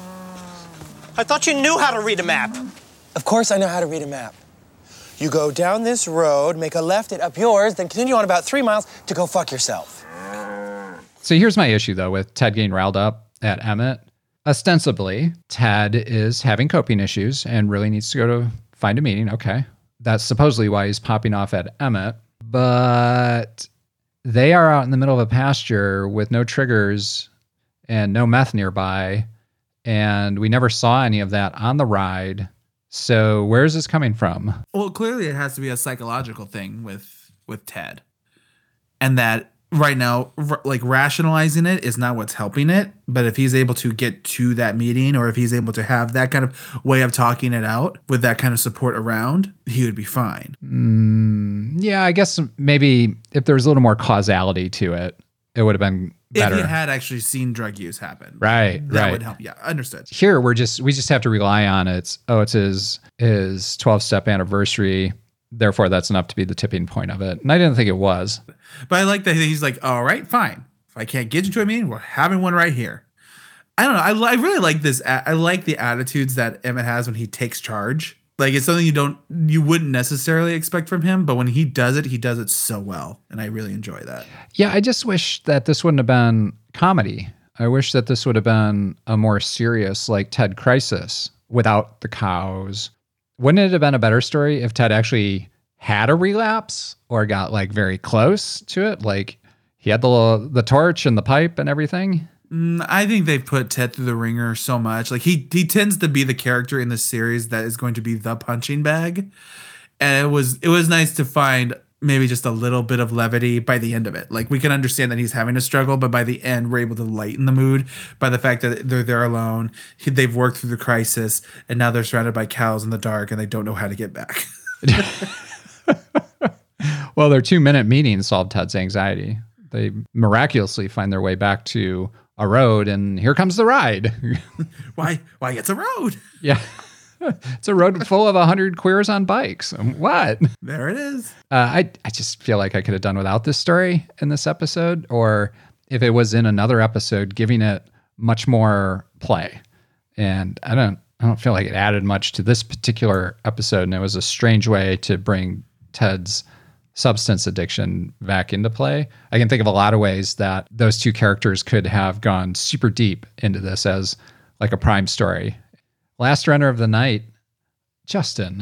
I thought you knew how to read a map. Of course I know how to read a map. You go down this road, make a left at up yours, then continue on about three miles to go fuck yourself. So here's my issue, though, with Ted getting riled up at Emmett. Ostensibly, Ted is having coping issues and really needs to go to find a meeting. Okay. That's supposedly why he's popping off at Emmett. But they are out in the middle of a pasture with no triggers and no meth nearby. And we never saw any of that on the ride. So where is this coming from? Well, clearly it has to be a psychological thing with with Ted. And that right now, r- like rationalizing it is not what's helping it. But if he's able to get to that meeting, or if he's able to have that kind of way of talking it out with that kind of support around, he would be fine. Mm, yeah, I guess maybe if there was a little more causality to it, it would have been better. If he had actually seen drug use happen. Right, that right. would help. Yeah, understood. Here we're just we just have to rely on it's oh it's his his twelve-step anniversary. Therefore, that's enough to be the tipping point of it. And I didn't think it was. But I like that he's like, all right, fine. If I can't get you to a meeting, we're having one right here. I don't know. I, I really like this. I like the attitudes that Emmett has when he takes charge. Like, it's something you don't, you wouldn't necessarily expect from him, but when he does it, he does it so well. And I really enjoy that. Yeah, I just wish that this wouldn't have been comedy. I wish that this would have been a more serious, like Ted Crisis without the cows. Wouldn't it have been a better story if Ted actually had a relapse or got like very close to it? Like he had the the torch and the pipe and everything. Mm, I think they've put Ted through the ringer so much. Like he he tends to be the character in the series that is going to be the punching bag. And it was it was nice to find maybe just a little bit of levity by the end of it. Like we can understand that he's having a struggle, but by the end we're able to lighten the mood by the fact that they're there alone. He, they've worked through the crisis and now they're surrounded by cows in the dark and they don't know how to get back. Well, their two minute meeting solved Ted's anxiety. they miraculously find their way back to a road, and here comes the ride. why? Why it's a road? Yeah. It's a road full of a hundred queers on bikes. What? There it is. Uh, I, I just feel like I could have done without this story in this episode, or if it was in another episode, giving it much more play. And I don't, I don't feel like it added much to this particular episode. And it was a strange way to bring Ted's substance addiction back into play. I can think of a lot of ways that those two characters could have gone super deep into this as like a prime story. Last runner of the night, Justin.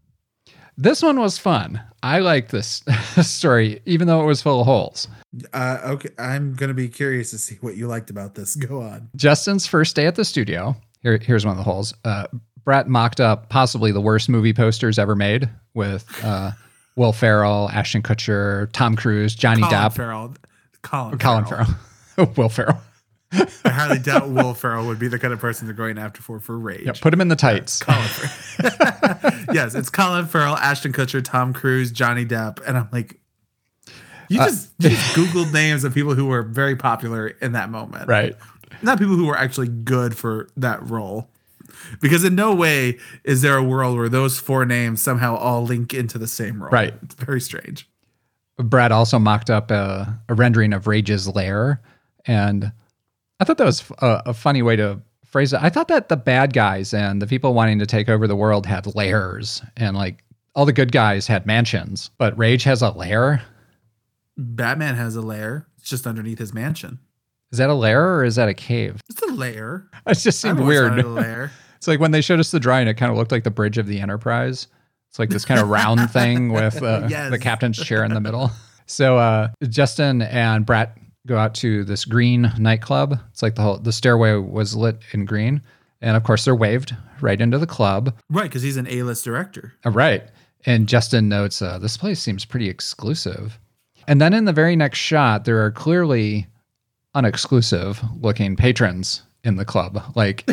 This one was fun. I like this story, even though it was full of holes. Uh, okay, I'm going to be curious to see what you liked about this. Go on. Justin's first day at the studio. Here, here's one of the holes. Uh, Brett mocked up possibly the worst movie posters ever made with uh, Will Ferrell, Ashton Kutcher, Tom Cruise, Johnny Colin Depp. Farrell. Colin, Colin Farrell. Farrell. Will Ferrell. I highly doubt Will Ferrell would be the kind of person they're going after for for Rage. Yeah, put him in the tights. Colin Farrell. Yes, it's Colin Farrell, Ashton Kutcher, Tom Cruise, Johnny Depp, and I'm like, you just, uh, you just Googled names of people who were very popular in that moment, right? Not people who were actually good for that role, because in no way is there a world where those four names somehow all link into the same role. Right? It's very strange. Brad also mocked up a, a rendering of Rage's lair, and I thought that was a, a funny way to phrase it. I thought that the bad guys and the people wanting to take over the world had lairs, and like all the good guys had mansions, but Rage has a lair. Batman has a lair. It's just underneath his mansion. Is that a lair or is that a cave? It's a lair. It just seemed I've always weird. wanted a lair. It's like when they showed us the drawing, it kind of looked like the bridge of the Enterprise. It's like this kind of round thing with uh, Yes. the captain's chair in the middle. So uh, Justin and Brett go out to this green nightclub. It's like the whole the stairway was lit in green, and of course they're waved right into the club. Right, because he's an A-list director. Uh, right, and Justin notes uh, this place seems pretty exclusive. And then in the very next shot, there are clearly unexclusive looking patrons in the club. Like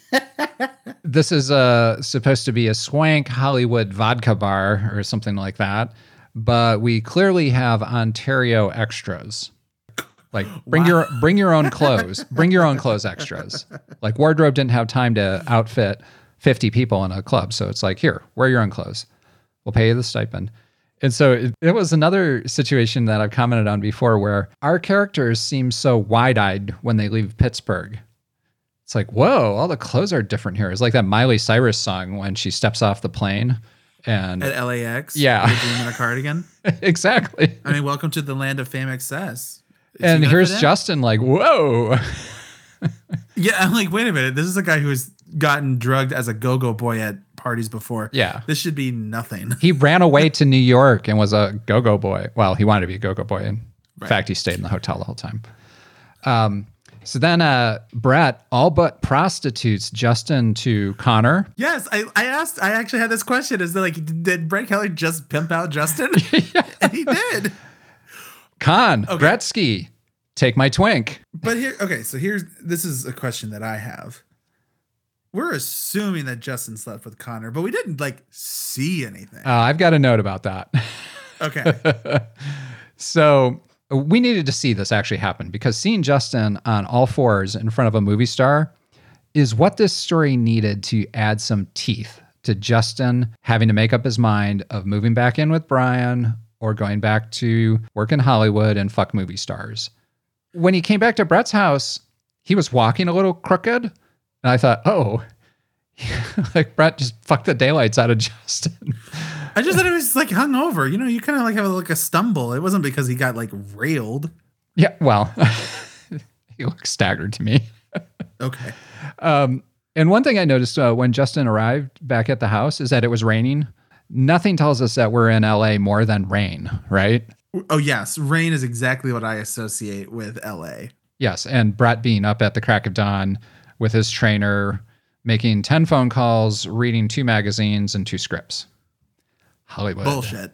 this is uh, supposed to be a swank Hollywood vodka bar or something like that, but we clearly have Ontario extras. Like bring wow. your bring your own clothes, bring your own clothes extras. Like wardrobe didn't have time to outfit fifty people in a club, so it's like, here, wear your own clothes. We'll pay you the stipend. And so it, it was another situation that I've commented on before where our characters seem so wide-eyed when they leave Pittsburgh. It's like, whoa, all the clothes are different here. It's like that Miley Cyrus song when she steps off the plane and at L A X. Yeah. Dream in a cardigan. Exactly. I mean, welcome to the land of fame excess. Is and here's Justin like, whoa. Yeah, I'm like, wait a minute. This is a guy who has gotten drugged as a go-go boy at parties before. Yeah. This should be nothing. He ran away to New York and was a go-go boy. Well, he wanted to be a go-go boy. In right. fact, he stayed in the hotel the whole time. Um, so then uh, Brett all but prostitutes Justin to Connor. Yes, I, I asked, I actually had this question. Is that like, did Brett Keller just pimp out Justin? Yeah. And he did. Con, okay. Gretzky, take my twink. But here, okay, so here's, this is a question that I have. We're assuming that Justin slept with Connor, but we didn't like see anything. Uh, I've got a note about that. Okay. So we needed to see this actually happen because seeing Justin on all fours in front of a movie star is what this story needed to add some teeth to Justin having to make up his mind of moving back in with Brian or going back to work in Hollywood and fuck movie stars. When he came back to Brett's house, he was walking a little crooked. And I thought, oh, like Brett just fucked the daylights out of Justin. I just thought it was like hungover. You know, you kind of like have like a stumble. It wasn't because he got like railed. Yeah, well, he looked staggered to me. Okay. Um, and one thing I noticed uh, when Justin arrived back at the house is that it was raining. Nothing tells us that we're in L A more than rain, right? Oh, yes. Rain is exactly what I associate with L A. Yes. And Brett being up at the crack of dawn with his trainer, making ten phone calls, reading two magazines and two scripts. Hollywood. Bullshit.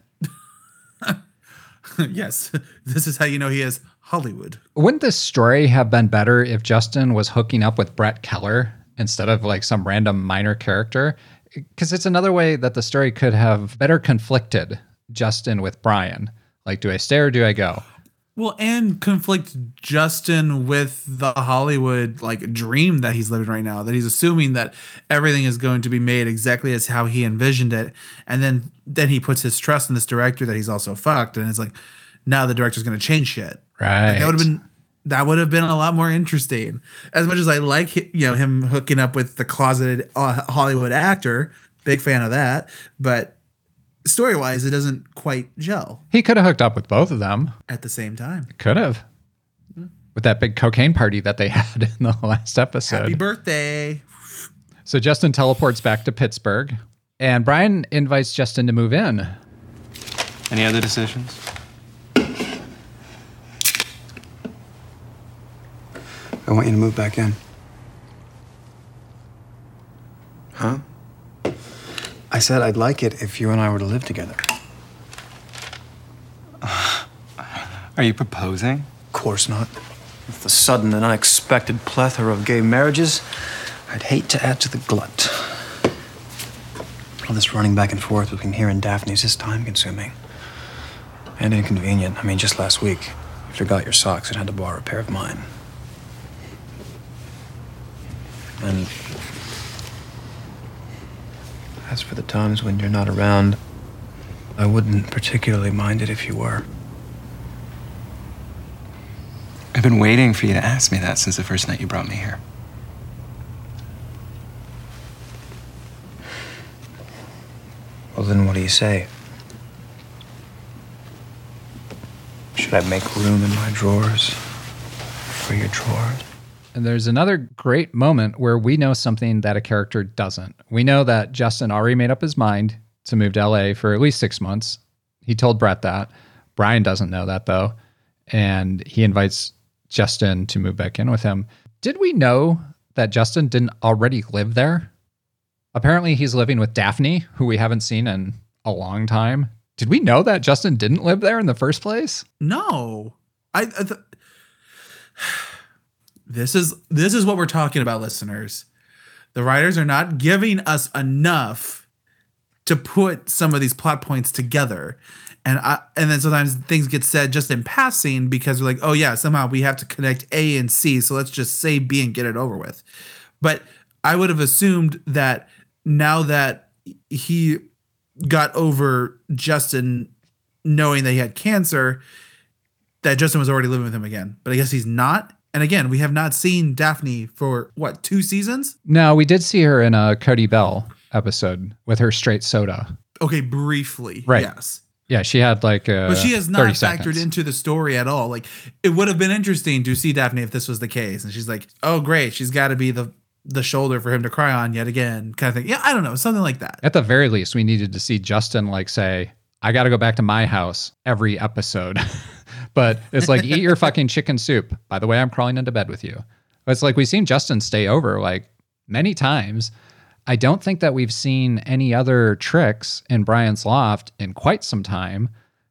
Yes. This is how you know he is Hollywood. Wouldn't this story have been better if Justin was hooking up with Brett Keller instead of like some random minor character? Because it's another way that the story could have better conflicted Justin with Brian. Like, do I stay or do I go? Well, and conflict Justin with the Hollywood like dream that he's living right now, that he's assuming that everything is going to be made exactly as how he envisioned it. And then, then he puts his trust in this director that he's also fucked. And it's like, now the director's going to change shit. Right. Like, that would have been, that would have been a lot more interesting. As much as I like, you know, him hooking up with the closeted uh, Hollywood actor, big fan of that. But story-wise, it doesn't quite gel. He could have hooked up with both of them. At the same time. Could have. With that big cocaine party that they had in the last episode. Happy birthday. So Justin teleports back to Pittsburgh, and Brian invites Justin to move in. Any other decisions? I want you to move back in. Huh? I said I'd like it if you and I were to live together. Are you proposing? Of course not. With the sudden and unexpected plethora of gay marriages, I'd hate to add to the glut. All this running back and forth between here and Daphne's is time-consuming. And inconvenient. I mean, just last week, you forgot your socks and had to borrow a pair of mine. And as for the times when you're not around, I wouldn't particularly mind it if you were. I've been waiting for you to ask me that since the first night you brought me here. Well, then what do you say? Should I make room in my drawers for your drawers? And there's another great moment where we know something that a character doesn't. We know that Justin already made up his mind to move to L A for at least six months. He told Brett that. Brian doesn't know that, though. And he invites Justin to move back in with him. Did we know that Justin didn't already live there? Apparently he's living with Daphne, who we haven't seen in a long time. Did we know that Justin didn't live there in the first place? No. I... I th- This is this is what we're talking about, listeners. The writers are not giving us enough to put some of these plot points together. And I, and then sometimes things get said just in passing because we're like, oh yeah, somehow we have to connect A and C, so let's just say B and get it over with. But I would have assumed that now that he got over Justin knowing that he had cancer, that Justin was already living with him again. But I guess he's not. And again, we have not seen Daphne for, what, two seasons? No, we did see her in a Cody Bell episode with her straight soda. Okay, briefly, right. Yes. Yeah, she had like a But she has not factored seconds. into the story at all. Like, it would have been interesting to see Daphne if this was the case. And she's like, oh, great, she's got to be the, the shoulder for him to cry on yet again, kind of thing. Yeah, I don't know, something like that. At the very least, we needed to see Justin like say, I got to go back to my house every episode. But it's like, eat your fucking chicken soup. By the way, I'm crawling into bed with you. It's like we've seen Justin stay over like many times. I don't think that we've seen any other tricks in Brian's loft in quite some time.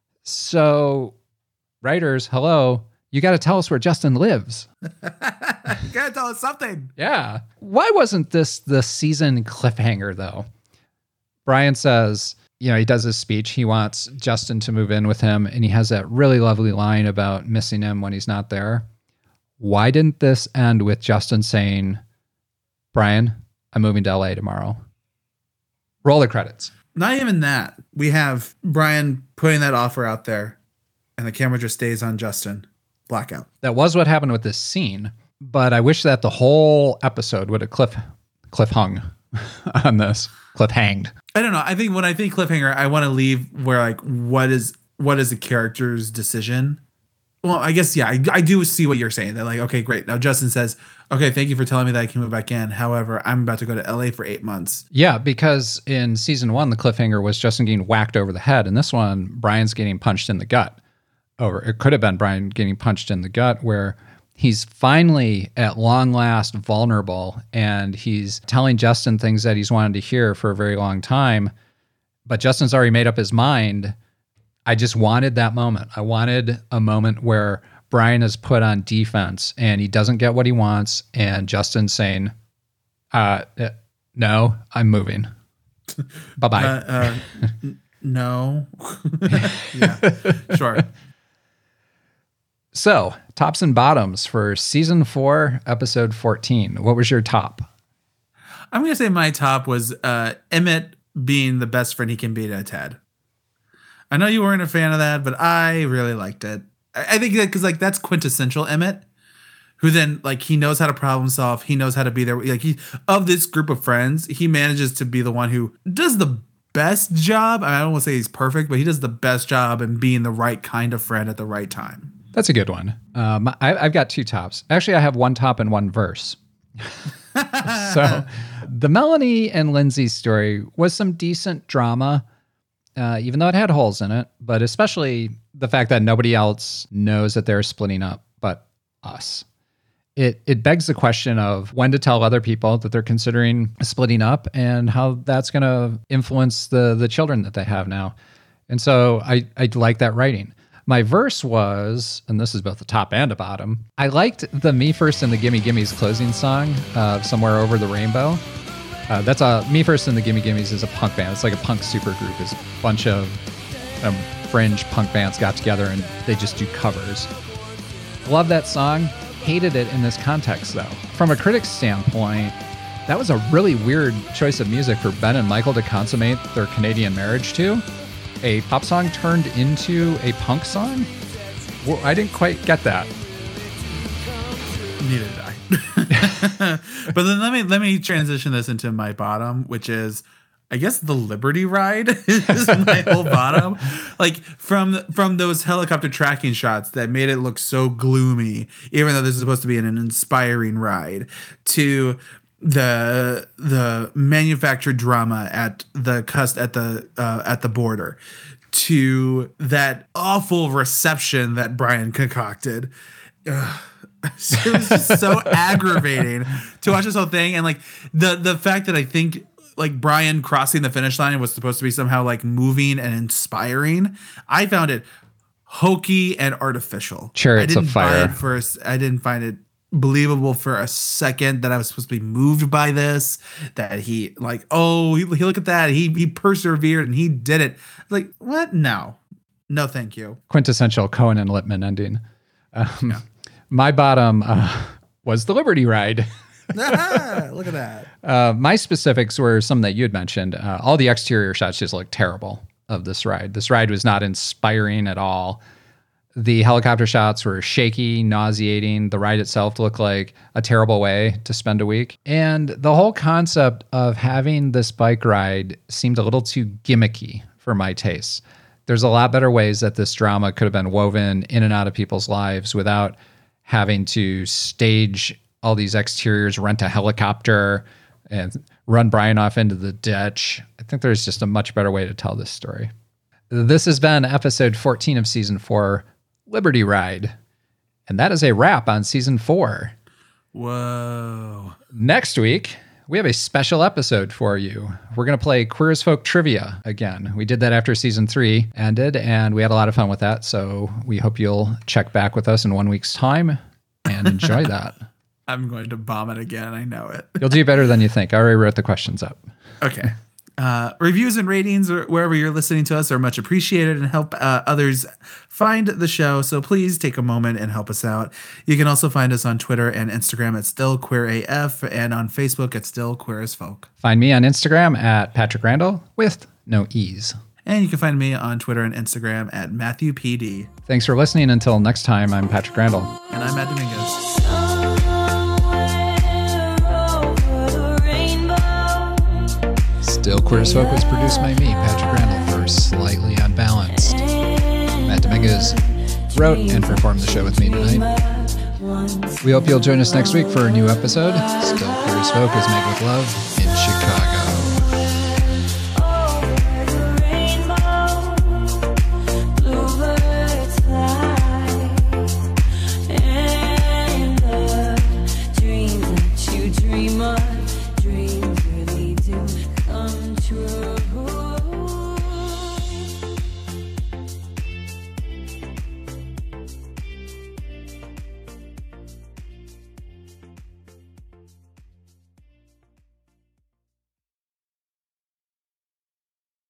So writers, hello, you got to tell us where Justin lives. You got to tell us something. Yeah. Why wasn't this the season cliffhanger though? Brian says, you know, he does his speech. He wants Justin to move in with him, and he has that really lovely line about missing him when he's not there. Why didn't this end with Justin saying, Brian, I'm moving to L A tomorrow? Roll the credits. Not even that. We have Brian putting that offer out there, and the camera just stays on Justin. Blackout. That was what happened with this scene, but I wish that the whole episode would have cliff, cliff hung on this. Cliff hanged. I don't know. I think when I think cliffhanger, I want to leave where like what is what is the character's decision? Well, I guess yeah, I, I do see what you're saying. That like, okay, great. Now Justin says, okay, thank you for telling me that I can move back in. However, I'm about to go to L A for eight months. Yeah, because in season one, the cliffhanger was Justin getting whacked over the head. And this one, Brian's getting punched in the gut. Or it could have been Brian getting punched in the gut, where he's finally at long last vulnerable, and he's telling Justin things that he's wanted to hear for a very long time. But Justin's already made up his mind. I just wanted that moment. I wanted a moment where Brian is put on defense and he doesn't get what he wants. And Justin's saying, uh, no, I'm moving. Bye-bye. Uh, uh, n- no. Yeah, sure. So, tops and bottoms for season four, episode fourteen. What was your top? I'm going to say my top was uh, Emmett being the best friend he can be to Ted. I know you weren't a fan of that, but I really liked it. I, I think that because like that's quintessential Emmett, who then like he knows how to problem solve. He knows how to be there. Like he of this group of friends, he manages to be the one who does the best job. I don't want to say he's perfect, but he does the best job in being the right kind of friend at the right time. That's a good one. Um, I, I've got two tops. Actually, I have one top and one verse. So the Melanie and Lindsay story was some decent drama, uh, even though it had holes in it, but especially the fact that nobody else knows that they're splitting up but us. It it begs the question of when to tell other people that they're considering splitting up and how that's going to influence the the children that they have now. And so I, I like that writing. My verse was, and this is both the top and a bottom, I liked the Me First and the Gimme Gimmes closing song, uh, Somewhere Over the Rainbow. Uh, that's a Me First and the Gimme Gimmes is a punk band. It's like a punk supergroup. It's a bunch of um, fringe punk bands got together and they just do covers. Love that song. Hated it in this context, though. From a critic's standpoint, that was a really weird choice of music for Ben and Michael to consummate their Canadian marriage to. A pop song turned into a punk song? Well, I didn't quite get that. Neither did I. But then let me let me transition this into my bottom, which is, I guess, the Liberty Ride is my whole bottom. Like from from those helicopter tracking shots that made it look so gloomy, even though this is supposed to be an, an inspiring ride, to the the manufactured drama at the cust at the uh, at the border, to that awful reception that Brian concocted. Ugh. It was just so aggravating to watch this whole thing, and like the the fact that I think like Brian crossing the finish line was supposed to be somehow like moving and inspiring. I found it hokey and artificial. Chariots I didn't of Fire. Buy it for a, I didn't find it believable for a second that I was supposed to be moved by this, that he like, oh, he, he look at that. He, he persevered and he did it. Like, what? No, no, thank you. Quintessential Cohen and Lippman ending. Um, yeah. My bottom uh, was the Liberty Ride. Ah, look at that. Uh, my specifics were some that you had mentioned. Uh, all the exterior shots just look terrible of this ride. This ride was not inspiring at all. The helicopter shots were shaky, nauseating. The ride itself looked like a terrible way to spend a week. And the whole concept of having this bike ride seemed a little too gimmicky for my tastes. There's a lot better ways that this drama could have been woven in and out of people's lives without having to stage all these exteriors, rent a helicopter, and run Brian off into the ditch. I think there's just a much better way to tell this story. This has been episode fourteen of season four, Liberty Ride. And that is a wrap on season four. Whoa. Next week, we have a special episode for you. We're going to play Queer as Folk Trivia again. We did that after season three ended, and we had a lot of fun with that. So we hope you'll check back with us in one week's time and enjoy that. I'm going to bomb it again. I know it. You'll do better than you think. I already wrote the questions up. Okay. Uh, reviews and ratings or wherever you're listening to us are much appreciated and help uh, others find the show. So please take a moment and help us out. You can also find us on Twitter and Instagram at Still Queer A F and on Facebook at Still Queer as Folk. Find me on Instagram at Patrick Randall with no E's. And you can find me on Twitter and Instagram at Matthew P D. Thanks for listening. Until next time, I'm Patrick Randall. And I'm Matt Dominguez. Still Queer as Folk was produced by me, Patrick Randall, for Slightly Unbalanced. Matt Dominguez wrote and performed the show with me tonight. We hope you'll join us next week for a new episode. Still Queer as Folk is made with love in Chicago.